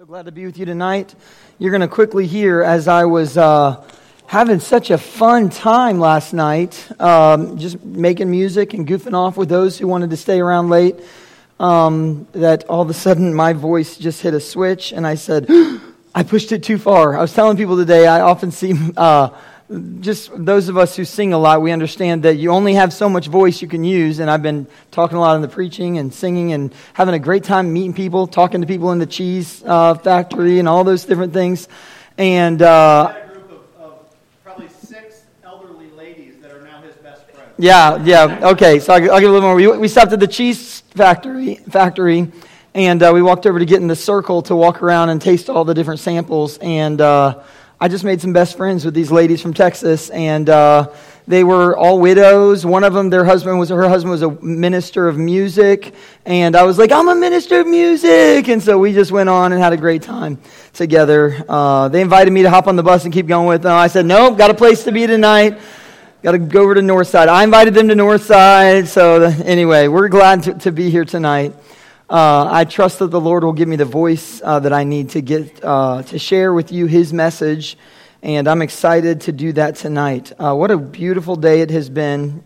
So glad to be with you tonight. You're going to quickly hear as I was having such a fun time last night, just making music and goofing off with those who wanted to stay around late, that all of a sudden my voice just hit a switch and I said, I pushed it too far. I was telling people today, I often see just those of us who sing a lot, we understand that you only have so much voice you can use, and I've been talking a lot in the preaching and singing and having a great time meeting people, talking to people in the cheese factory and all those different things. And a group of probably 6 elderly ladies that are now his best friends. Yeah. Okay, so I'll give a little more. We stopped at the cheese factory, and we walked over to get in the circle to walk around and taste all the different samples. And I just made some best friends with these ladies from Texas, and they were all widows. One of them, her husband was a minister of music, and I was like, I'm a minister of music, and so we just went on and had a great time together. They invited me to hop on the bus and keep going with them. I said, nope, got a place to be tonight. Got to go over to Northside. I invited them to Northside, so anyway, we're glad to be here tonight. I trust that the Lord will give me the voice that I need to get to share with you His message, and I'm excited to do that tonight. What a beautiful day it has been.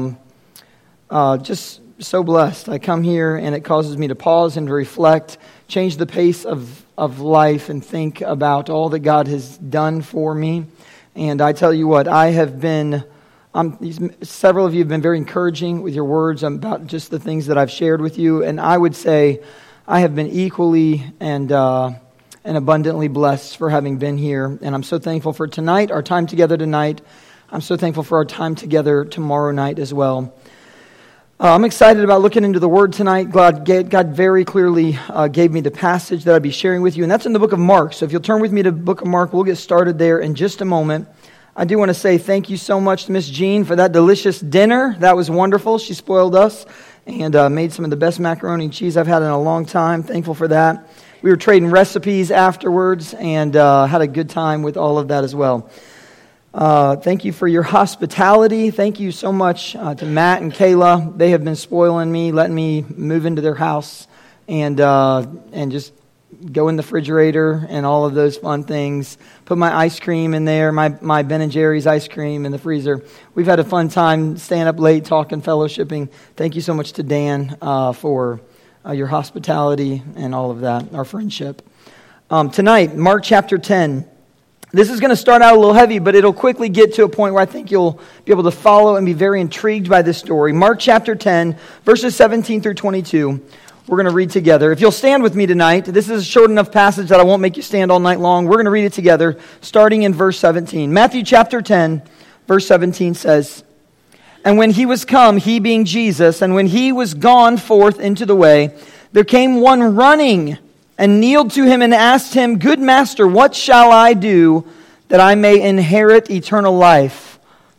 Just so blessed. I come here and it causes me to pause and to reflect, change the pace of life, and think about all that God has done for me. And I tell you what, I have been... several of you have been very encouraging with your words about just the things that I've shared with you, and I would say I have been equally and abundantly blessed for having been here, and I'm so thankful for tonight, our time together tonight. I'm so thankful for our time together tomorrow night as well. I'm excited about looking into the Word tonight. God very clearly gave me the passage that I'll be sharing with you, and that's in the book of Mark. So if you'll turn with me to the book of Mark, we'll get started there in just a moment. I do want to say thank you so much to Miss Jean for that delicious dinner. That was wonderful. She spoiled us and made some of the best macaroni and cheese I've had in a long time. Thankful for that. We were trading recipes afterwards and had a good time with all of that as well. Thank you for your hospitality. Thank you so much to Matt and Kayla. They have been spoiling me, letting me move into their house and just go in the refrigerator and all of those fun things. Put my ice cream in there, my Ben & Jerry's ice cream in the freezer. We've had a fun time staying up late, talking, fellowshipping. Thank you so much to Dan for your hospitality and all of that, our friendship. Tonight, Mark chapter 10. This is going to start out a little heavy, but it'll quickly get to a point where I think you'll be able to follow and be very intrigued by this story. Mark chapter 10, verses 17 through 22. We're going to read together. If you'll stand with me tonight, this is a short enough passage that I won't make you stand all night long. We're going to read it together, starting in verse 17. Matthew chapter 10, verse 17 says, And when he was come, he being Jesus, and when he was gone forth into the way, there came one running, and kneeled to him and asked him, Good master, what shall I do that I may inherit eternal life?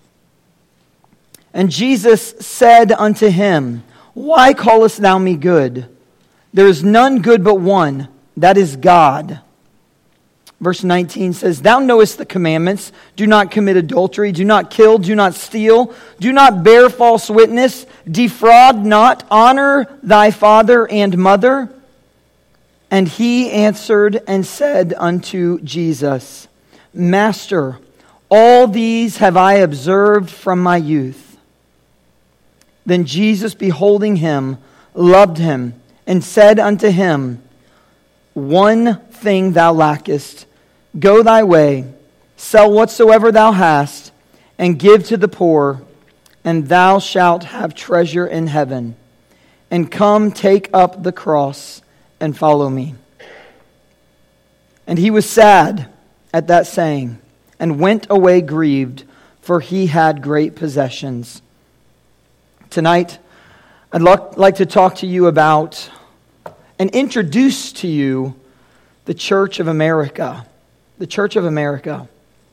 And Jesus said unto him, Why callest thou me good? There is none good but one, that is God. Verse 19 says, Thou knowest the commandments. Do not commit adultery. Do not kill. Do not steal. Do not bear false witness. Defraud not. Honor thy father and mother. And he answered and said unto Jesus, Master, all these have I observed from my youth. Then Jesus, beholding him, loved him, and said unto him, One thing thou lackest. Go thy way, sell whatsoever thou hast, and give to the poor, and thou shalt have treasure in heaven. And come, take up the cross, and follow me. And he was sad at that saying, and went away grieved, for he had great possessions. Tonight, I'd like to talk to you about and introduce to you the Church of America. The Church of America.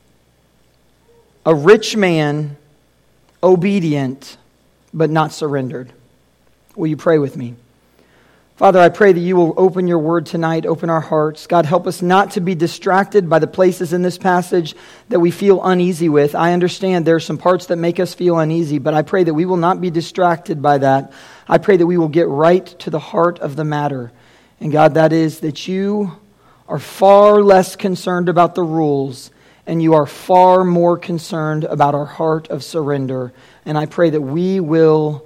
A rich man, obedient, but not surrendered. Will you pray with me? Father, I pray that you will open your word tonight, open our hearts. God, help us not to be distracted by the places in this passage that we feel uneasy with. I understand there are some parts that make us feel uneasy, but I pray that we will not be distracted by that. I pray that we will get right to the heart of the matter. And God, that is that you are far less concerned about the rules, and you are far more concerned about our heart of surrender. And I pray that we will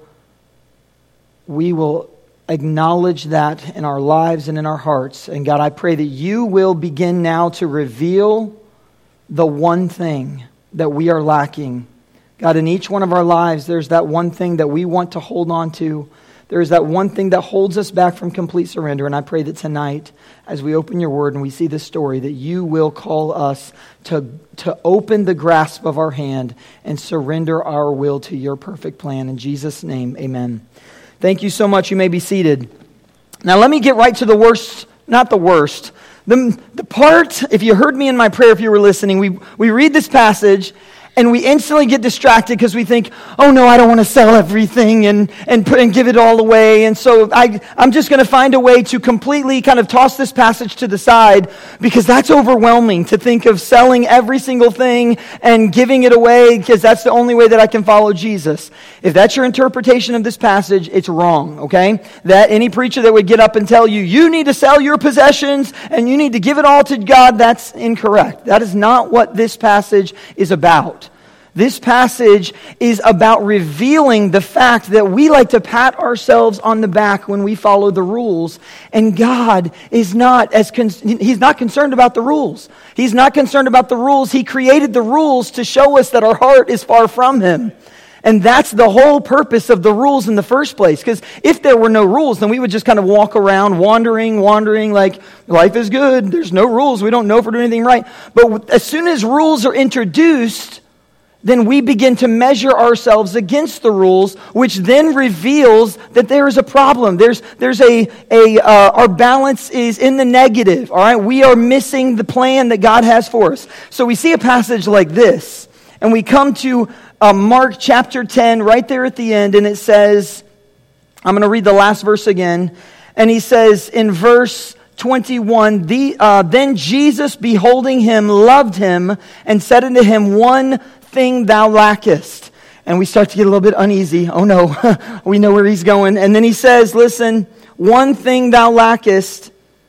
acknowledge that in our lives and in our hearts. And God, I pray that you will begin now to reveal the one thing that we are lacking. God, in each one of our lives, there's that one thing that we want to hold on to. There's that one thing that holds us back from complete surrender. And I pray that tonight, as we open your word and we see this story, that you will call us to open the grasp of our hand and surrender our will to your perfect plan. In Jesus' name, amen. Thank you so much. You may be seated. Now let me get right to the worst, not the worst. The part, if you heard me in my prayer, if you were listening, we read this passage and we instantly get distracted because we think, oh no, I don't want to sell everything and give it all away. And so I'm just going to find a way to completely kind of toss this passage to the side because that's overwhelming to think of selling every single thing and giving it away because that's the only way that I can follow Jesus. If that's your interpretation of this passage, it's wrong, okay? That any preacher that would get up and tell you, you need to sell your possessions and you need to give it all to God, that's incorrect. That is not what this passage is about. This passage is about revealing the fact that we like to pat ourselves on the back when we follow the rules. And God is not He's not concerned about the rules. He's not concerned about the rules. He created the rules to show us that our heart is far from Him. And that's the whole purpose of the rules in the first place. Because if there were no rules, then we would just kind of walk around wandering like life is good. There's no rules. We don't know if we're doing anything right. But as soon as rules are introduced, then we begin to measure ourselves against the rules, which then reveals that there is a problem. Our balance is in the negative. All right, we are missing the plan that God has for us. So we see a passage like this, and we come to Mark chapter 10, right there at the end, and it says, I'm going to read the last verse again, and he says in verse 21, then Jesus, beholding him, loved him, and said unto him, one thing thou lackest. And we start to get a little bit uneasy. Oh no, we know where he's going. And then he says, listen, one thing thou lackest.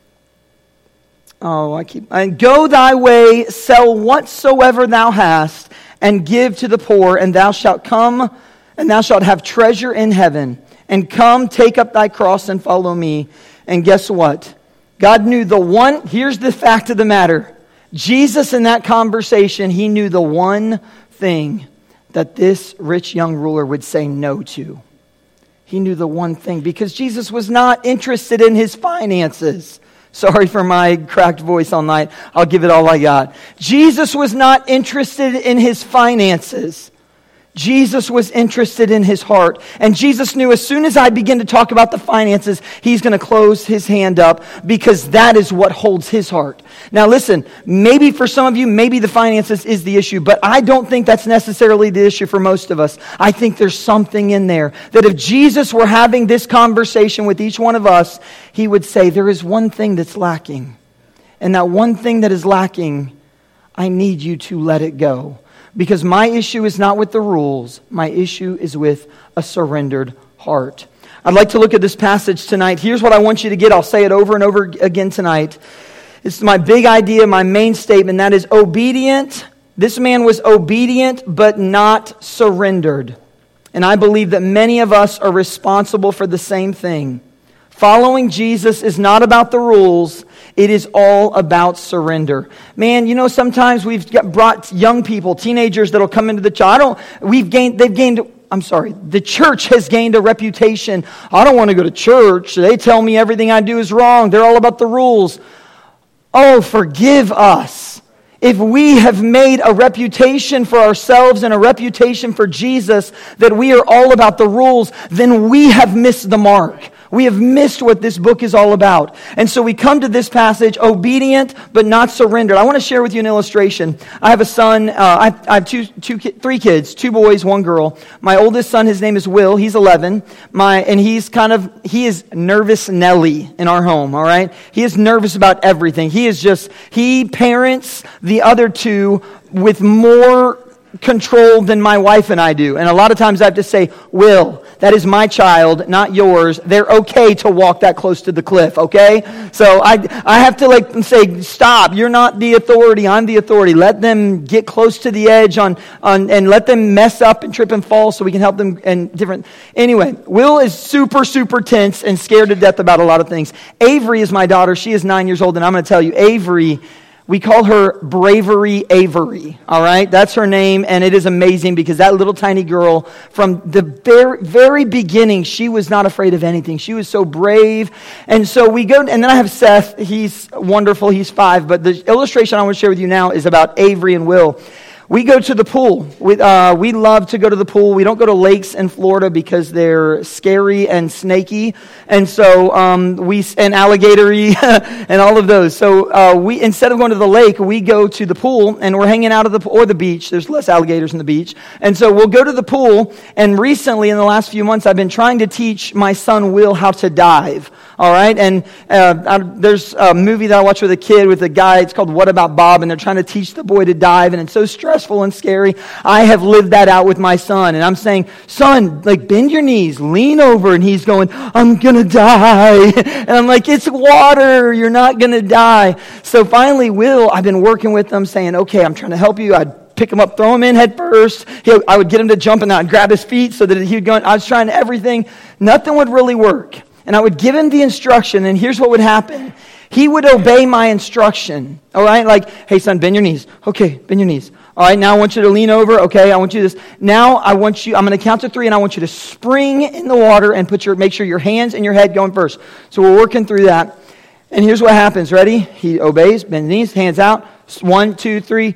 And go thy way, sell whatsoever thou hast, and give to the poor, and thou shalt come, and thou shalt have treasure in heaven. And come, take up thy cross, and follow me. And guess what? God knew here's the fact of the matter. Jesus, in that conversation, he knew the one thing that this rich young ruler would say no to. He knew the one thing because Jesus was not interested in his finances. Sorry for my cracked voice all night. I'll give it all I got. Jesus was not interested in his finances. Jesus was interested in his heart. And Jesus knew as soon as I begin to talk about the finances, he's going to close his hand up because that is what holds his heart. Now listen, maybe for some of you, maybe the finances is the issue, but I don't think that's necessarily the issue for most of us. I think there's something in there that if Jesus were having this conversation with each one of us, he would say, there is one thing that's lacking. And that one thing that is lacking, I need you to let it go. Because my issue is not with the rules. My issue is with a surrendered heart. I'd like to look at this passage tonight. Here's what I want you to get. I'll say it over and over again tonight. It's my big idea, my main statement. That is obedient. This man was obedient but not surrendered. And I believe that many of us are responsible for the same thing. Following Jesus is not about the rules. It is all about surrender. Man, sometimes we've brought young people, teenagers that'll come into the church. The church has gained a reputation. I don't want to go to church. They tell me everything I do is wrong. They're all about the rules. Oh, forgive us. If we have made a reputation for ourselves and a reputation for Jesus that we are all about the rules, then we have missed the mark. We have missed what this book is all about. And so we come to this passage, obedient but not surrendered. I want to share with you an illustration. I have a son. I have three kids, 2 boys, 1 girl. My oldest son, his name is Will. He's 11. He is nervous Nelly in our home, all right? He is nervous about everything. He parents the other 2 with more control than my wife and I do. And a lot of times I have to say, Will, that is my child, not yours. They're okay to walk that close to the cliff, okay? So I have to say, stop. You're not the authority. I'm the authority. Let them get close to the edge and let them mess up and trip and fall so we can help them and different. Anyway, Will is super, super tense and scared to death about a lot of things. Avery is my daughter. She is 9 years old, and I'm going to tell you, Avery, we call her Bravery Avery, all right? That's her name, and it is amazing because that little tiny girl, from the very, very beginning, she was not afraid of anything. She was so brave. And so we go, and then I have Seth. He's wonderful. He's 5. But the illustration I want to share with you now is about Avery and Will. We go to the pool. We love to go to the pool. We don't go to lakes in Florida because they're scary and snaky, and so and alligatory and all of those. So we, instead of going to the lake, we go to the pool, and we're hanging out at the beach. There's less alligators in the beach, and so we'll go to the pool. And recently, in the last few months, I've been trying to teach my son Will how to dive. All right, and there's a movie that I watched with a kid with a guy. It's called What About Bob, and they're trying to teach the boy to dive, and it's so stressful and scary. I have lived that out with my son, and I'm saying, son, bend your knees, lean over, and he's going, I'm gonna die, and I'm like, it's water, you're not gonna die. So finally, I've been working with him, saying, okay, I'm trying to help you. I'd pick him up, throw him in head first. I would get him to jump, and I'd grab his feet so that he would go. I was trying everything. Nothing would really work. And I would give him the instruction, and here's what would happen. He would obey my instruction, all right? Hey, son, bend your knees. Okay, bend your knees. All right, now I want you to lean over. Okay, I want you to this. Now I'm going to count to 3, and I want you to spring in the water and make sure your hands and your head going first. So we're working through that. And here's what happens. Ready? He obeys, bend knees, hands out. 1, 2, 3.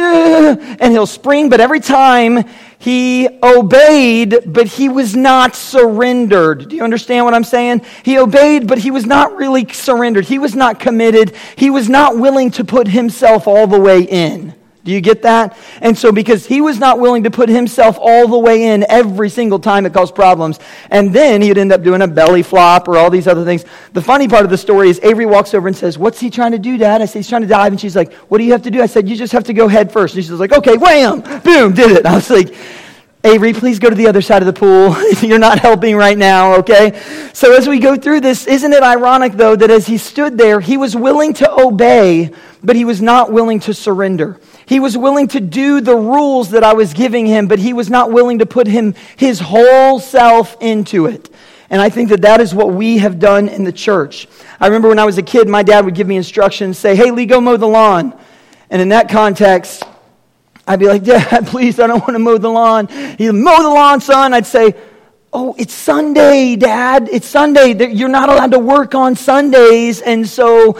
And he'll spring, but every time he obeyed, but he was not surrendered. Do you understand what I'm saying? He obeyed, but he was not really surrendered. He was not committed. He was not willing to put himself all the way in. Do you get that? And so because he was not willing to put himself all the way in every single time, it caused problems. And then he'd end up doing a belly flop or all these other things. The funny part of the story is Avery walks over and says, what's he trying to do, Dad? I say, he's trying to dive. And she's like, what do you have to do? I said, you just have to go head first. And she's like, okay, wham, boom, did it. I was like, Avery, please go to the other side of the pool. You're not helping right now, okay? So as we go through this, isn't it ironic, though, that as he stood there, he was willing to obey, but he was not willing to surrender. He was willing to do the rules that I was giving him, but he was not willing to put his whole self into it. And I think that is what we have done in the church. I remember when I was a kid, my dad would give me instructions, say, hey, Lee, go mow the lawn. And in that context, I'd be like, Dad, please, I don't want to mow the lawn. He'd mow the lawn, son. I'd say, oh, it's Sunday, Dad. It's Sunday. You're not allowed to work on Sundays. And so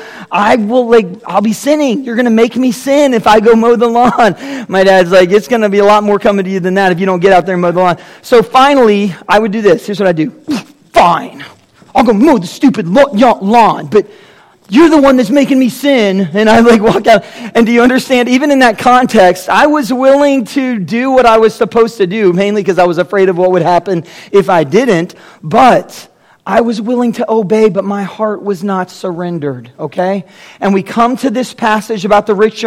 I'll be sinning. You're going to make me sin if I go mow the lawn. My dad's like, it's going to be a lot more coming to you than that if you don't get out there and mow the lawn. So finally, I would do this. Here's what I do. Fine. I'll go mow the stupid lawn. But you're the one that's making me sin. And I walk out. And do you understand? Even in that context, I was willing to do what I was supposed to do, mainly because I was afraid of what would happen if I didn't. But I was willing to obey, but my heart was not surrendered, okay? And we come to this passage about the rich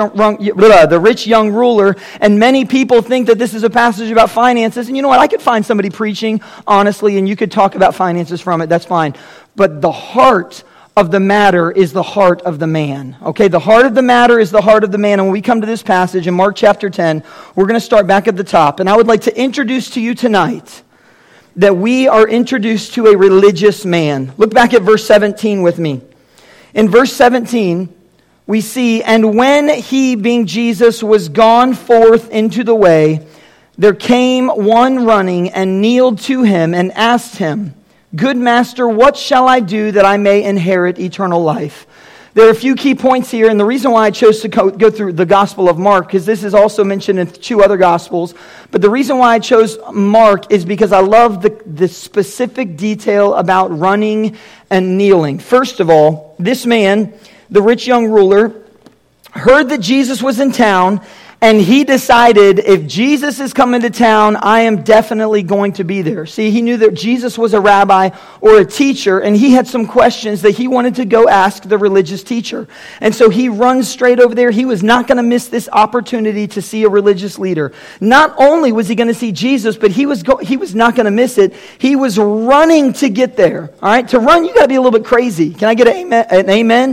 young ruler, and many people think that this is a passage about finances. And you know what? I could find somebody preaching, honestly, and you could talk about finances from it. That's fine. But the heart of the matter is the heart of the man. Okay, the heart of the matter is the heart of the man. And when we come to this passage in Mark chapter 10, we're going to start back at the top. And I would like to introduce to you tonight that we are introduced to a religious man. Look back at verse 17 with me. In verse 17, we see, and when he, being Jesus, was gone forth into the way, there came one running and kneeled to him and asked him, Good master, what shall I do that I may inherit eternal life? There are a few key points here, and the reason why I chose to go through the Gospel of Mark, because this is also mentioned in 2 other Gospels, but the reason why I chose Mark is because I love the specific detail about running and kneeling. First of all, this man, the rich young ruler, heard that Jesus was in town, And he decided, if Jesus is coming to town, I am definitely going to be there. See, he knew that Jesus was a rabbi or a teacher, and he had some questions that he wanted to go ask the religious teacher. And so he runs straight over there. He was not going to miss this opportunity to see a religious leader. Not only was he going to see Jesus, but he was not going to miss it. He was running to get there. All right, to run, you got to be a little bit crazy. Can I get an amen?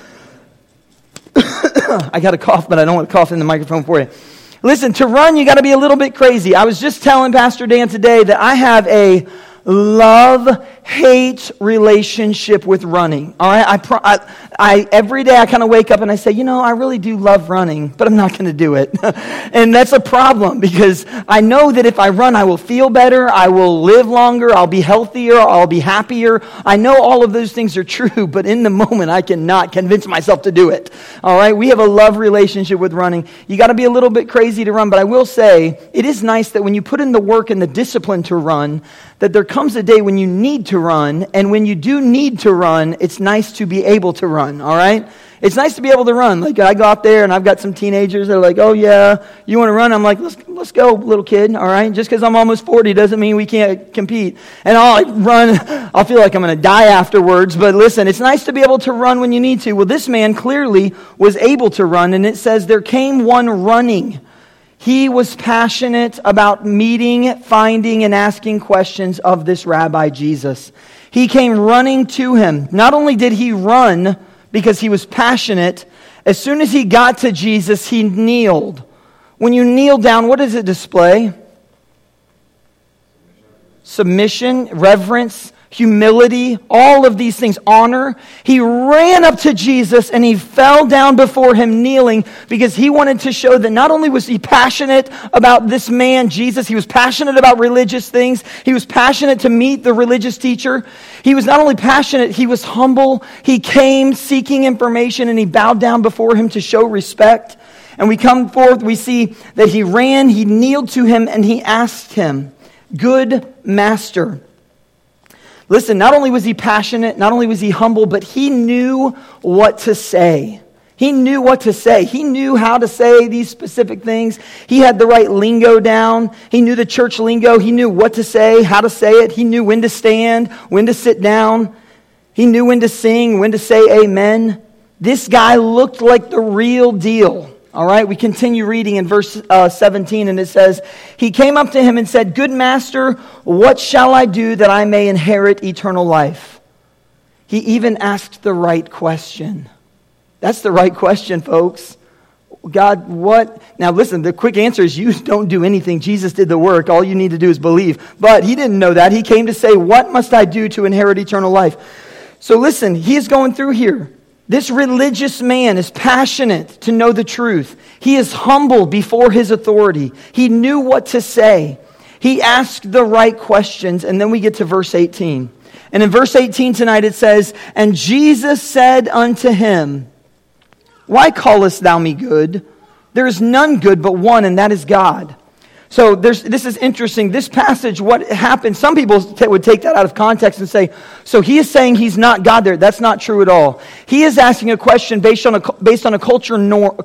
I got a cough, but I don't want to cough in the microphone for you. Listen, to run, you got to be a little bit crazy. I was just telling Pastor Dan today that I have a love-hate relationship with running. All right, I every day I kind of wake up and I say, I really do love running, but I'm not going to do it. And that's a problem because I know that if I run, I will feel better, I will live longer, I'll be healthier, I'll be happier. I know all of those things are true, but in the moment I cannot convince myself to do it. All right, we have a love relationship with running. You got to be a little bit crazy to run, but I will say it is nice that when you put in the work and the discipline to run, that there comes a day when you need to run, and when you do need to run, it's nice to be able to run, all right? It's nice to be able to run. Like, I go out there, and I've got some teenagers that are like, oh, yeah, you want to run? I'm like, let's go, little kid, all right? Just because I'm almost 40 doesn't mean we can't compete. And I'll run, I'll feel like I'm going to die afterwards, but listen, it's nice to be able to run when you need to. Well, this man clearly was able to run, and it says, there came one running. He was passionate about meeting, finding, and asking questions of this Rabbi Jesus. He came running to him. Not only did he run because he was passionate, as soon as he got to Jesus, he kneeled. When you kneel down, what does it display? Submission, reverence, humility, all of these things, honor. He ran up to Jesus and he fell down before him kneeling because he wanted to show that not only was he passionate about this man, Jesus, he was passionate about religious things. He was passionate to meet the religious teacher. He was not only passionate, he was humble. He came seeking information and he bowed down before him to show respect. And we come forth, we see that he ran, he kneeled to him and he asked him, "Good master." Listen, not only was he passionate, not only was he humble, but he knew what to say. He knew what to say. He knew how to say these specific things. He had the right lingo down. He knew the church lingo. He knew what to say, how to say it. He knew when to stand, when to sit down. He knew when to sing, when to say amen. This guy looked like the real deal. All right, we continue reading in verse 17, and it says, he came up to him and said, "Good master, what shall I do that I may inherit eternal life?" He even asked the right question. That's the right question, folks. God, what? Now listen, the quick answer is you don't do anything. Jesus did the work. All you need to do is believe. But he didn't know that. He came to say, what must I do to inherit eternal life? So listen, he is going through here. This religious man is passionate to know the truth. He is humble before his authority. He knew what to say. He asked the right questions. And then we get to verse 18. And in verse 18 tonight it says, "And Jesus said unto him, Why callest thou me good? There is none good but one, and that is God." So this is interesting. This passage, what happened, some people would take that out of context and say, so he is saying he's not God there. That's not true at all. He is asking a question based on a cultural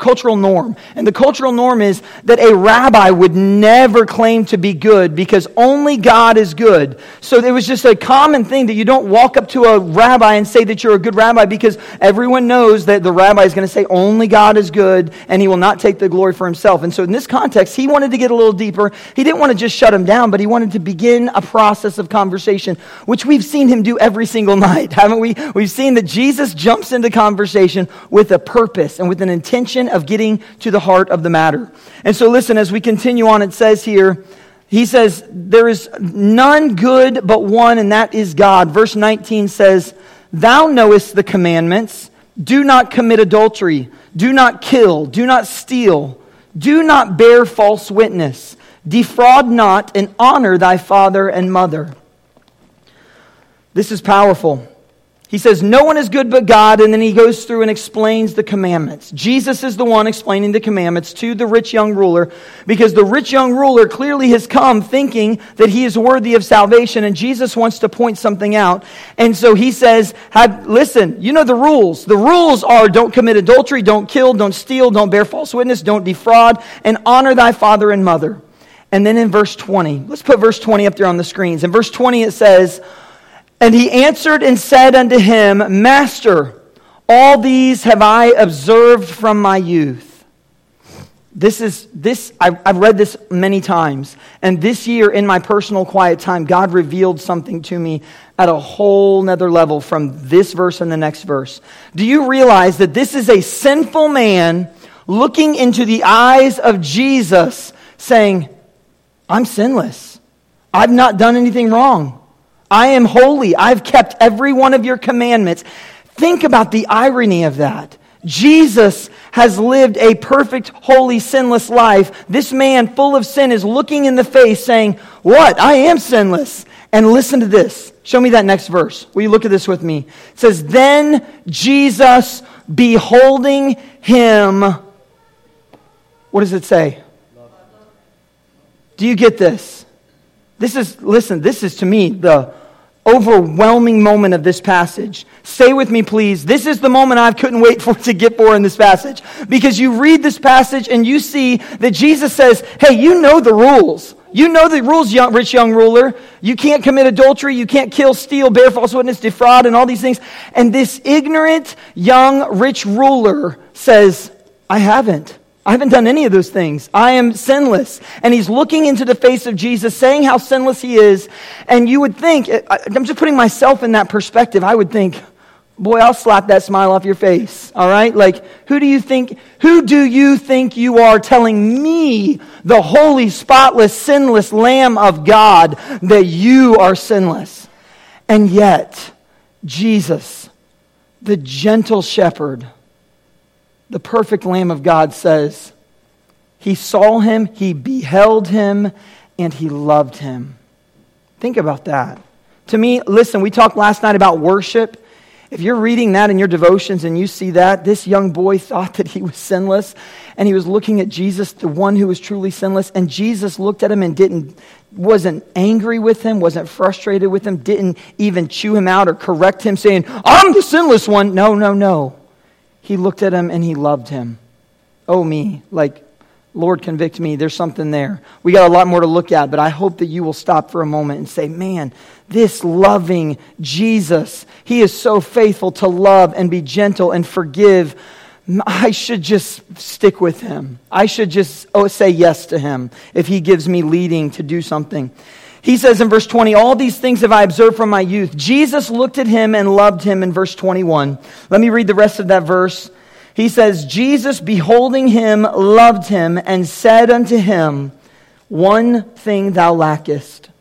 norm. And the cultural norm is that a rabbi would never claim to be good because only God is good. So it was just a common thing that you don't walk up to a rabbi and say that you're a good rabbi because everyone knows that the rabbi is going to say only God is good and he will not take the glory for himself. And so in this context, he wanted to get a little deeper. He didn't want to just shut him down, but he wanted to begin a process of conversation, which we've seen him do every single night, haven't we? We've seen that Jesus jumps into conversation with a purpose and with an intention of getting to the heart of the matter. And so listen, as we continue on, it says here, he says, there is none good but one, and that is God. Verse 19 says, "Thou knowest the commandments. Do not commit adultery. Do not kill. Do not steal. Do not bear false witness. Defraud not, and honor thy father and mother." This is powerful. He says, no one is good but God, and then he goes through and explains the commandments. Jesus is the one explaining the commandments to the rich young ruler, because the rich young ruler clearly has come thinking that he is worthy of salvation, and Jesus wants to point something out. And so he says, listen, you know the rules. The rules are don't commit adultery, don't kill, don't steal, don't bear false witness, don't defraud, and honor thy father and mother. And then in verse 20, let's put verse 20 up there on the screens. In verse 20 it says, and he answered and said unto him, Master, all these have I observed from my youth. I've read this many times. And this year in my personal quiet time, God revealed something to me at a whole nother level from this verse and the next verse. Do you realize that this is a sinful man looking into the eyes of Jesus saying, I'm sinless. I've not done anything wrong. I am holy. I've kept every one of your commandments. Think about the irony of that. Jesus has lived a perfect, holy, sinless life. This man full of sin is looking in the face saying, what? I am sinless. And listen to this. Show me that next verse. Will you look at this with me? It says, then Jesus beholding him. What does it say? Do you get this? This is to me the overwhelming moment of this passage. Stay with me, please. This is the moment I couldn't wait to get for in this passage. Because you read this passage and you see that Jesus says, hey, you know the rules. You know the rules, rich young ruler. You can't commit adultery. You can't kill, steal, bear false witness, defraud, and all these things. And this ignorant, young, rich ruler says, I haven't done any of those things. I am sinless. And he's looking into the face of Jesus, saying how sinless he is. And you would think, I'm just putting myself in that perspective, I would think, boy, I'll slap that smile off your face. All right? Like, who do you think you are telling me, the holy, spotless, sinless Lamb of God, that you are sinless? And yet, Jesus, the gentle shepherd, the perfect Lamb of God, says, he saw him, he beheld him, and he loved him. Think about that. To me, listen, we talked last night about worship. If you're reading that in your devotions and you see that, this young boy thought that he was sinless, and he was looking at Jesus, the one who was truly sinless, and Jesus looked at him and wasn't angry with him, wasn't frustrated with him, didn't even chew him out or correct him, saying, I'm the sinless one. No. He looked at him and he loved him. Oh, me. Like, Lord, convict me. There's something there. We got a lot more to look at, but I hope that you will stop for a moment and say, man, this loving Jesus, he is so faithful to love and be gentle and forgive. I should just stick with him. I should just say yes to him if he gives me leading to do something. He says in verse 20, all these things have I observed from my youth. Jesus looked at him and loved him in verse 21. Let me read the rest of that verse. He says, Jesus beholding him loved him and said unto him, one thing thou lackest.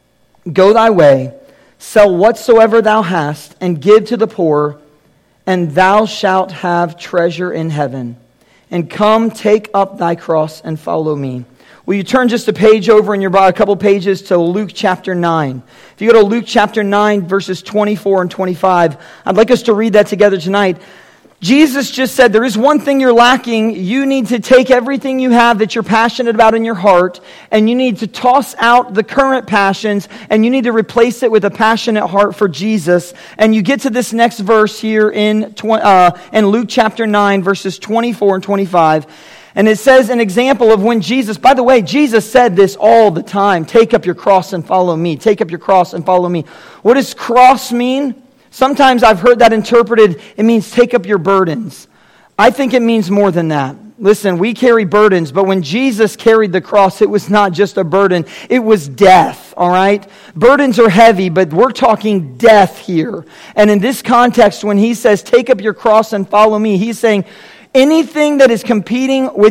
Go thy way, sell whatsoever thou hast, and give to the poor, and thou shalt have treasure in heaven. And come, take up thy cross and follow me. Will you turn just a page over in your Bible, a couple pages to Luke chapter 9. If you go to Luke chapter 9, verses 24 and 25, I'd like us to read that together tonight. Jesus just said, there is one thing you're lacking. You need to take everything you have that you're passionate about in your heart, and you need to toss out the current passions, and you need to replace it with a passionate heart for Jesus. And you get to this next verse here in Luke chapter 9, verses 24 and 25. And it says an example of when Jesus, by the way, Jesus said this all the time. Take up your cross and follow me. Take up your cross and follow me. What does cross mean? Sometimes I've heard that interpreted, it means take up your burdens. I think it means more than that. Listen, we carry burdens, but when Jesus carried the cross, it was not just a burden. It was death, all right? Burdens are heavy, but we're talking death here. And in this context, when he says, take up your cross and follow me, he's saying, anything that is competing with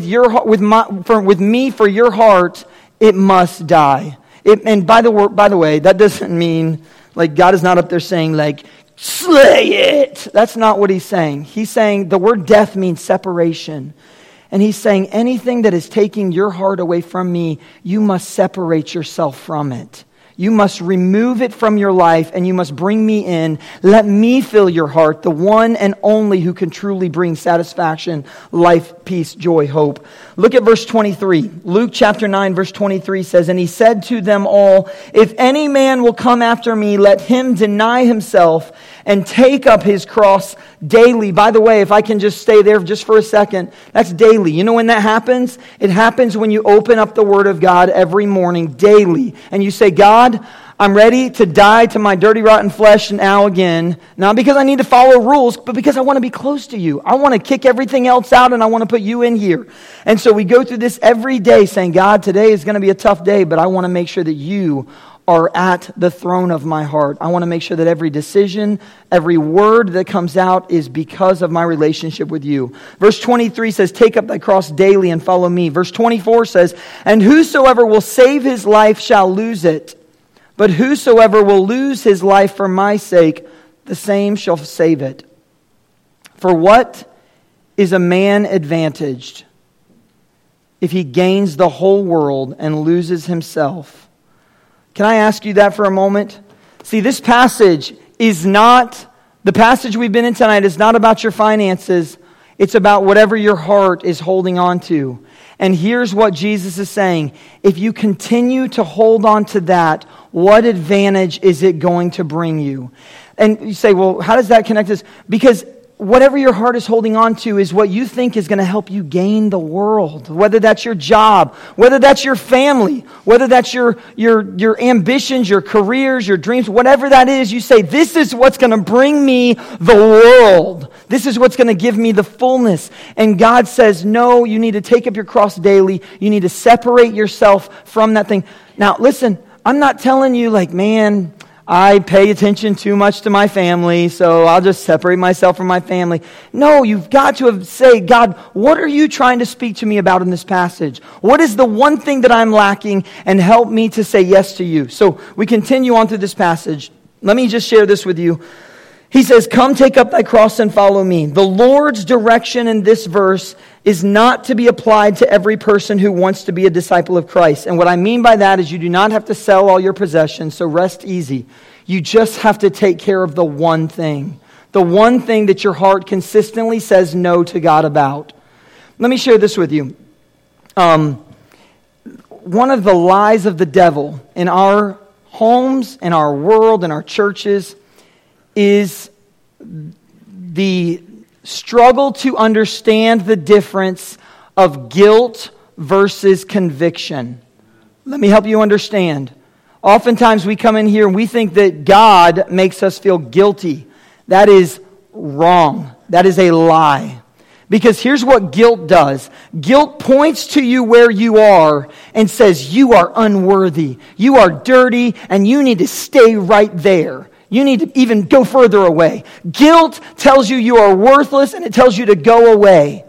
me for your heart, it must die. And by the way, that doesn't mean like God is not up there saying like slay it. That's not what he's saying. He's saying the word death means separation, and he's saying anything that is taking your heart away from me, you must separate yourself from it. You must remove it from your life and you must bring me in. Let me fill your heart, the one and only who can truly bring satisfaction, life, peace, joy, hope. Look at verse 23. Luke chapter 9 verse 23 says, "And he said to them all, if any man will come after me, let him deny himself and take up his cross daily." By the way, if I can just stay there just for a second, that's daily. You know when that happens? It happens when you open up the Word of God every morning, daily. And you say, God, I'm ready to die to my dirty, rotten flesh now again. Not because I need to follow rules, but because I want to be close to you. I want to kick everything else out and I want to put you in here. And so we go through this every day saying, God, today is going to be a tough day, but I want to make sure that you are at the throne of my heart. I want to make sure that every decision, every word that comes out is because of my relationship with you. Verse 23 says, take up thy cross daily and follow me. Verse 24 says, and whosoever will save his life shall lose it. But whosoever will lose his life for my sake, the same shall save it. For what is a man advantaged if he gains the whole world and loses himself? Can I ask you that for a moment? See, this passage is not, the passage we've been in tonight is not about your finances. It's about whatever your heart is holding on to. And here's what Jesus is saying. If you continue to hold on to that, what advantage is it going to bring you? And you say, well, how does that connect us? Because whatever your heart is holding on to is what you think is going to help you gain the world. Whether that's your job, whether that's your family, whether that's your ambitions, your careers, your dreams, whatever that is, you say, this is what's going to bring me the world. This is what's going to give me the fullness. And God says, no, you need to take up your cross daily. You need to separate yourself from that thing. Now, listen, I'm not telling you like, man, I pay attention too much to my family, so I'll just separate myself from my family. No, you've got to say, God, what are you trying to speak to me about in this passage? What is the one thing that I'm lacking? And help me to say yes to you. So we continue on through this passage. Let me just share this with you. He says, come take up thy cross and follow me. The Lord's direction in this verse is not to be applied to every person who wants to be a disciple of Christ. And what I mean by that is you do not have to sell all your possessions, so rest easy. You just have to take care of the one thing. The one thing that your heart consistently says no to God about. Let me share this with you. One of the lies of the devil in our homes, in our world, in our churches is the struggle to understand the difference of guilt versus conviction. Let me help you understand. Oftentimes we come in here and we think that God makes us feel guilty. That is wrong. That is a lie. Because here's what guilt does. Guilt points to you where you are and says you are unworthy, you are dirty, and you need to stay right there. You need to even go further away. Guilt tells you you are worthless and it tells you to go away.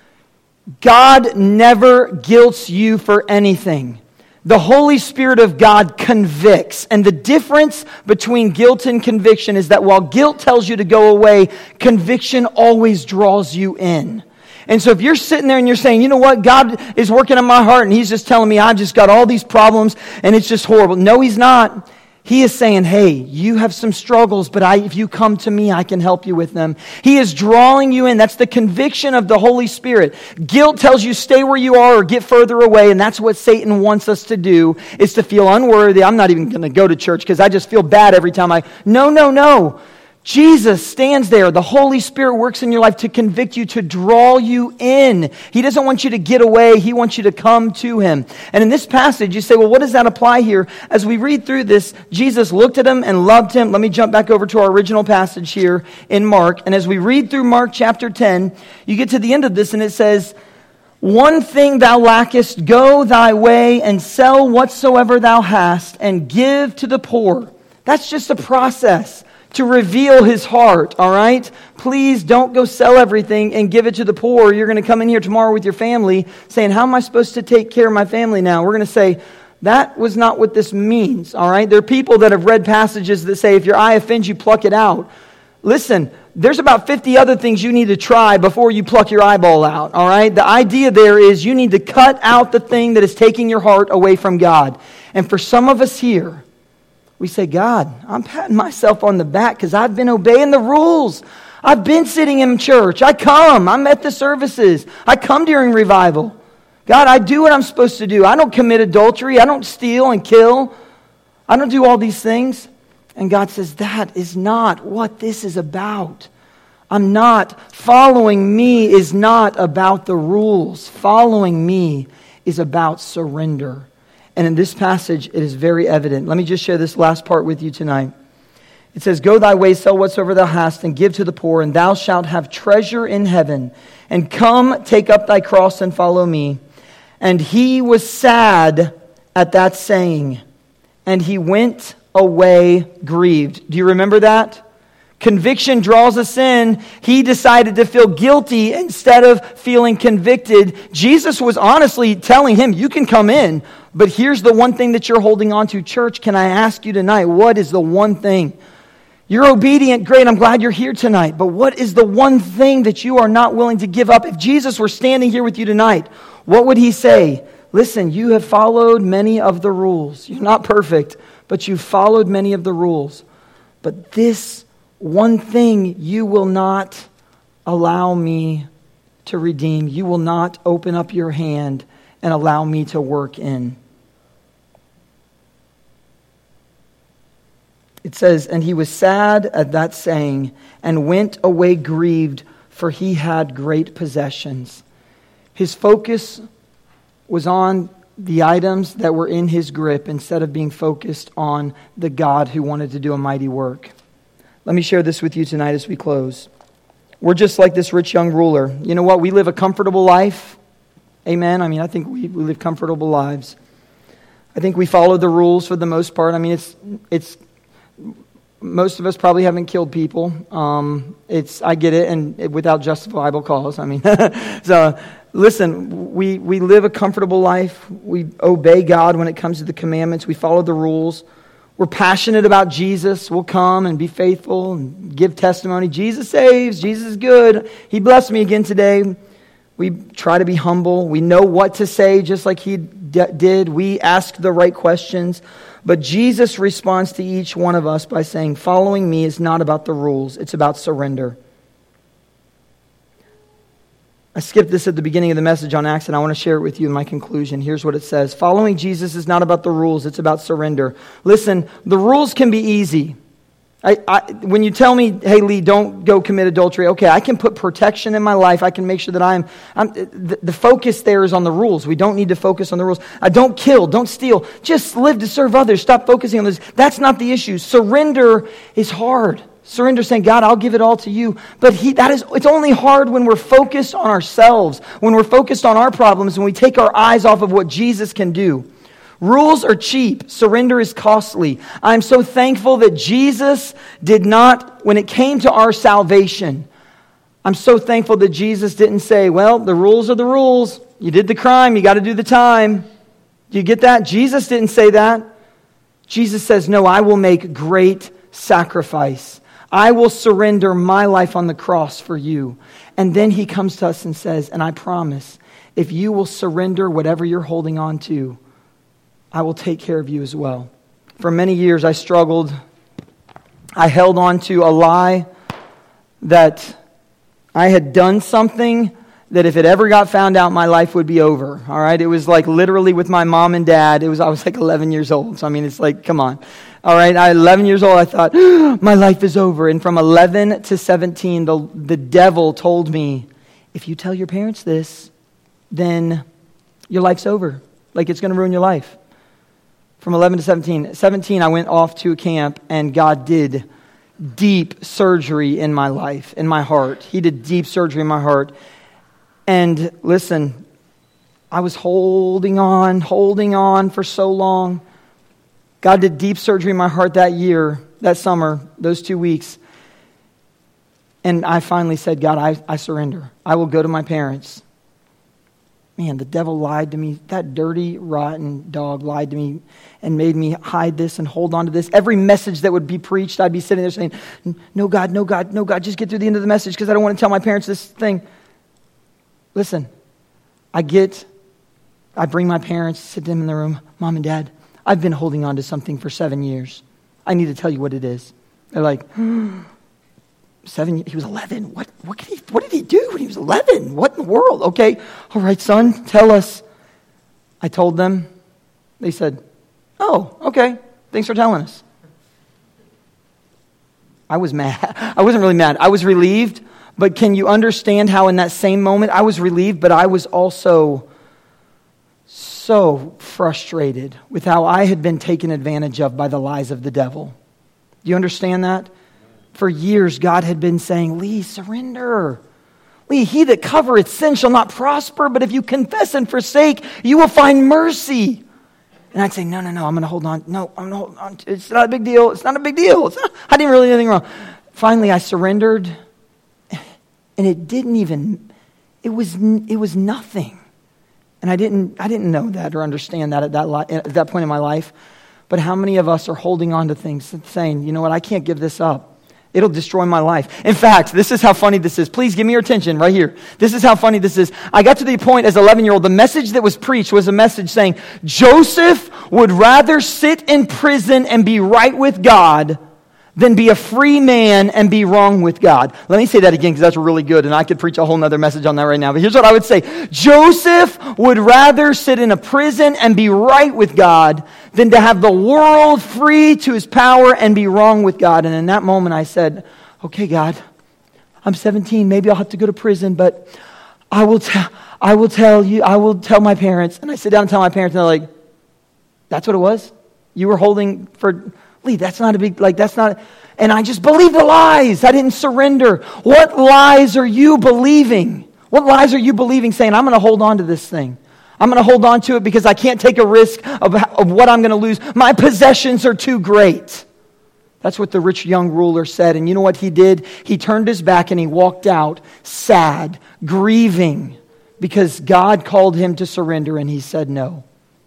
God never guilts you for anything. The Holy Spirit of God convicts. And the difference between guilt and conviction is that while guilt tells you to go away, conviction always draws you in. And so if you're sitting there and you're saying, you know what, God is working on my heart and He's just telling me I've just got all these problems and it's just horrible. No, He's not. He is saying, hey, you have some struggles, but if you come to me, I can help you with them. He is drawing you in. That's the conviction of the Holy Spirit. Guilt tells you stay where you are or get further away, and that's what Satan wants us to do, is to feel unworthy. I'm not even going to go to church because I just feel bad every time No. Jesus stands there. The Holy Spirit works in your life to convict you, to draw you in. He doesn't want you to get away. He wants you to come to Him. And in this passage, you say, well, what does that apply here? As we read through this, Jesus looked at him and loved him. Let me jump back over to our original passage here in Mark. And as we read through Mark chapter 10, you get to the end of this and it says, one thing thou lackest, go thy way and sell whatsoever thou hast and give to the poor. That's just a process to reveal His heart, all right? Please don't go sell everything and give it to the poor. You're going to come in here tomorrow with your family saying, how am I supposed to take care of my family now? We're going to say, that was not what this means, all right? There are people that have read passages that say, if your eye offends you, pluck it out. Listen, there's about 50 other things you need to try before you pluck your eyeball out, all right? The idea there is you need to cut out the thing that is taking your heart away from God. And for some of us here, We say, God, I'm patting myself on the back because I've been obeying the rules. I've been sitting in church. I come. I'm at the services. I come during revival. God, I do what I'm supposed to do. I don't commit adultery. I don't steal and kill. I don't do all these things. And God says, that is not what this is about. Following me is not about the rules. Following me is about surrender. And in this passage, it is very evident. Let me just share this last part with you tonight. It says, go thy way, sell whatsoever thou hast, and give to the poor, and thou shalt have treasure in heaven. And come, take up thy cross, and follow me. And he was sad at that saying, and he went away grieved. Do you remember that? Conviction draws us in. He decided to feel guilty instead of feeling convicted. Jesus was honestly telling him, you can come in, but here's the one thing that you're holding on to. Church, can I ask you tonight, what is the one thing? You're obedient, great, I'm glad you're here tonight, but what is the one thing that you are not willing to give up? If Jesus were standing here with you tonight, what would he say? Listen, you have followed many of the rules. You're not perfect, but you've followed many of the rules. But this one thing you will not allow me to redeem. You will not open up your hand and allow me to work in. It says, and he was sad at that saying and went away grieved, for he had great possessions. His focus was on the items that were in his grip instead of being focused on the God who wanted to do a mighty work. Let me share this with you tonight as we close. We're just like this rich young ruler. You know what? We live a comfortable life. Amen? I mean, I think we live comfortable lives. I think we follow the rules for the most part. I mean, it's most of us probably haven't killed people. I get it, and without justifiable cause. I mean, so listen, we live a comfortable life. We obey God when it comes to the commandments. We follow the rules. We're passionate about Jesus. We'll come and be faithful and give testimony. Jesus saves. Jesus is good. He blessed me again today. We try to be humble. We know what to say just like he did. We ask the right questions. But Jesus responds to each one of us by saying, following me is not about the rules. It's about surrender. I skipped this at the beginning of the message on accident. I want to share it with you in my conclusion. Here's what it says. Following Jesus is not about the rules. It's about surrender. Listen, the rules can be easy. When you tell me, hey, Lee, don't go commit adultery, okay, I can put protection in my life. I can make sure that the focus there is on the rules. We don't need to focus on the rules. Don't kill, don't steal. Just live to serve others. Stop focusing on this. That's not the issue. Surrender is hard. Surrender, saying, God, I'll give it all to you. But it's only hard when we're focused on ourselves, when we're focused on our problems, when we take our eyes off of what Jesus can do. Rules are cheap. Surrender is costly. I'm so thankful that Jesus did not, when it came to our salvation, I'm so thankful that Jesus didn't say, well, the rules are the rules. You did the crime, you got to do the time. Do you get that? Jesus didn't say that. Jesus says, no, I will make great sacrifice. I will surrender my life on the cross for you. And then he comes to us and says, and I promise, if you will surrender whatever you're holding on to, I will take care of you as well. For many years I struggled. I held on to a lie that I had done something that if it ever got found out, my life would be over. All right? It was like literally with my mom and dad. I was like 11 years old. So I mean, it's like, come on. All right, 11 years old, I thought, my life is over. And from 11 to 17, the devil told me, if you tell your parents this, then your life's over. Like it's going to ruin your life. From 11 to 17. 17, I went off to a camp, and God did deep surgery in my life, in my heart. He did deep surgery in my heart. And listen, I was holding on for so long. God did deep surgery in my heart that year, that summer, those 2 weeks. And I finally said, God, I surrender. I will go to my parents. Man, the devil lied to me. That dirty, rotten dog lied to me and made me hide this and hold on to this. Every message that would be preached, I'd be sitting there saying, no, God, no, God, no, God, just get through the end of the message because I don't want to tell my parents this thing. Listen, I bring my parents, sit them in the room, Mom and Dad, I've been holding on to something for 7 years. I need to tell you what it is. They're like, he was 11. What did he do when he was 11? What in the world? Okay, all right, son, tell us. I told them. They said, oh, okay, thanks for telling us. I was mad. I wasn't really mad. I was relieved, but can you understand how in that same moment I was relieved, but I was also so frustrated with how I had been taken advantage of by the lies of the devil. Do you understand that? For years, God had been saying, Lee, surrender. Lee, he that covereth sin shall not prosper, but if you confess and forsake, you will find mercy. And I'd say, no, I'm going to hold on. No, I'm going to hold on. It's not a big deal. It's not a big deal. I didn't really do anything wrong. Finally, I surrendered, and it was nothing. And I didn't know that or understand that at that point in my life. But how many of us are holding on to things and saying, you know what, I can't give this up. It'll destroy my life. In fact, this is how funny this is. Please give me your attention right here. This is how funny this is. I got to the point as an 11-year-old, the message that was preached was a message saying, Joseph would rather sit in prison and be right with God than be a free man and be wrong with God. Let me say that again because that's really good, and I could preach a whole nother message on that right now. But here's what I would say. Joseph would rather sit in a prison and be right with God than to have the world free to his power and be wrong with God. And in that moment I said, okay, God, I'm 17. Maybe I'll have to go to prison, but I will tell my parents. And I sit down and tell my parents, and they're like, that's what it was? You were holding for... That's not a big, that's not, and I just believed the lies. I didn't surrender. What lies are you believing? What lies are you believing saying, I'm going to hold on to this thing. I'm going to hold on to it because I can't take a risk of what I'm going to lose. My possessions are too great. That's what the rich young ruler said. And you know what he did? He turned his back and he walked out sad, grieving, because God called him to surrender and he said no.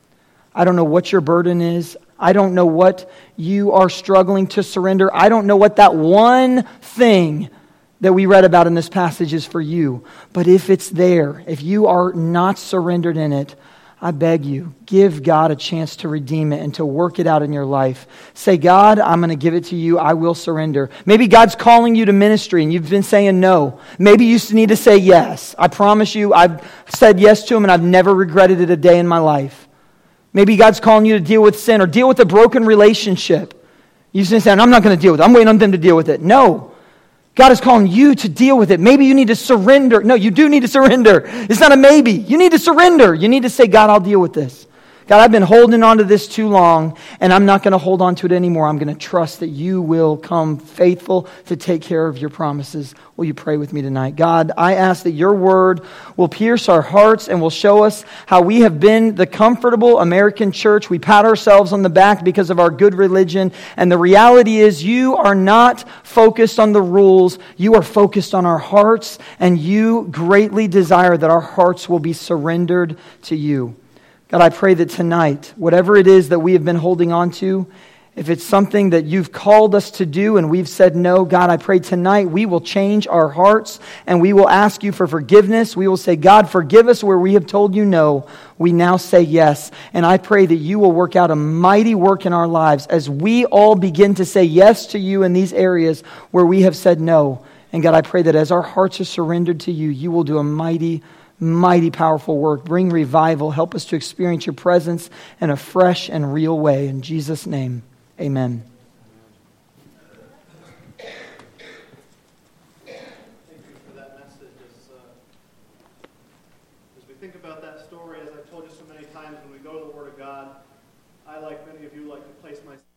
I don't know what your burden is. I don't know what you are struggling to surrender. I don't know what that one thing that we read about in this passage is for you. But if it's there, if you are not surrendered in it, I beg you, give God a chance to redeem it and to work it out in your life. Say, God, I'm going to give it to you. I will surrender. Maybe God's calling you to ministry and you've been saying no. Maybe you need to say yes. I promise you, I've said yes to Him and I've never regretted it a day in my life. Maybe God's calling you to deal with sin or deal with a broken relationship. You just say, I'm not going to deal with it. I'm waiting on them to deal with it. No. God is calling you to deal with it. Maybe you need to surrender. No, you do need to surrender. It's not a maybe. You need to surrender. You need to say, God, I'll deal with this. God, I've been holding on to this too long, and I'm not going to hold on to it anymore. I'm going to trust that you will come faithful to take care of your promises. Will you pray with me tonight? God, I ask that your word will pierce our hearts and will show us how we have been the comfortable American church. We pat ourselves on the back because of our good religion, and the reality is you are not focused on the rules. You are focused on our hearts, and you greatly desire that our hearts will be surrendered to you. God, I pray that tonight, whatever it is that we have been holding on to, if it's something that you've called us to do and we've said no, God, I pray tonight we will change our hearts and we will ask you for forgiveness. We will say, God, forgive us where we have told you no. We now say yes. And I pray that you will work out a mighty work in our lives as we all begin to say yes to you in these areas where we have said no. And God, I pray that as our hearts are surrendered to you, you will do a mighty powerful work. Bring revival. Help us to experience your presence in a fresh and real way. In Jesus' name, amen. Thank you for that message. As we think about that story, as I've told you so many times, when we go to the Word of God, I, like many of you, like to place myself